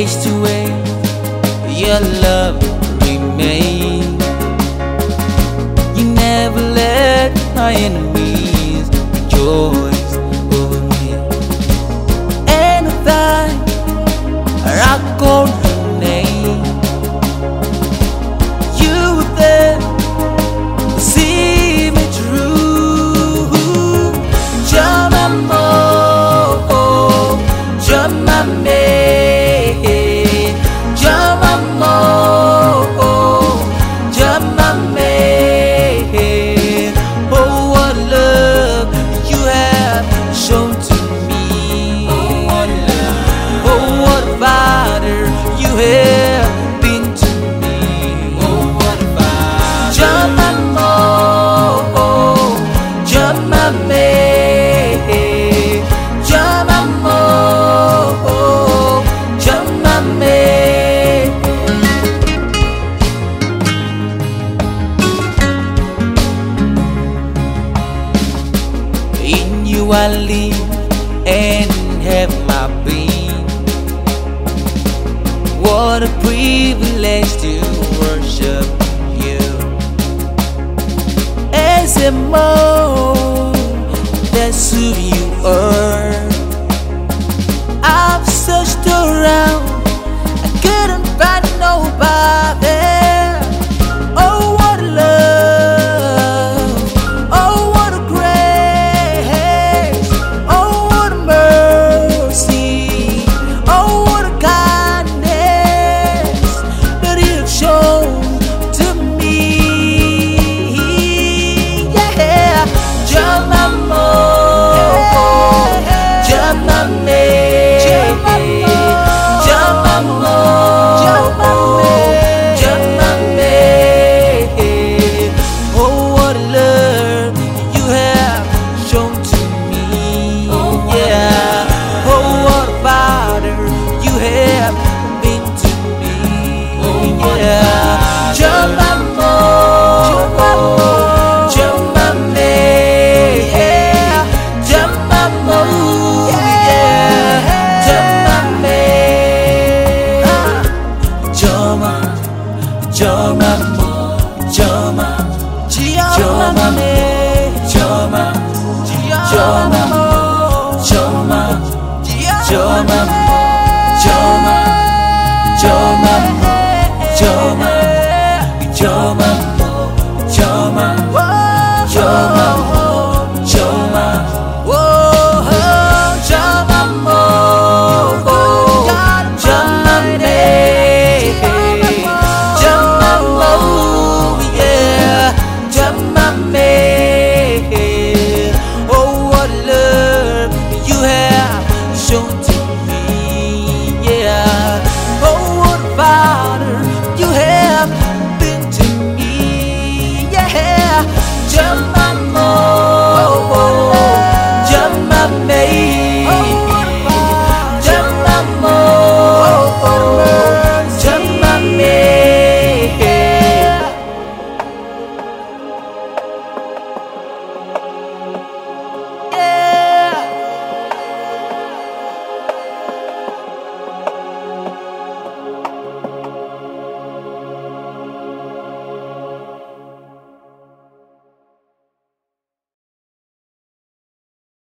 chased away, your love remains. You never let my enemies rejoice over me. And if I call your name, you were there to see me through. You're my more, you're my maid, you're my more, you're my maid. Oh, what love you have shown to me. Oh, what love, oh, what a father you have been to me. Oh, what a father. You're my more, you're my maid, you're my more, you're my maid. In you I live and have my being. What a privilege to worship you. As a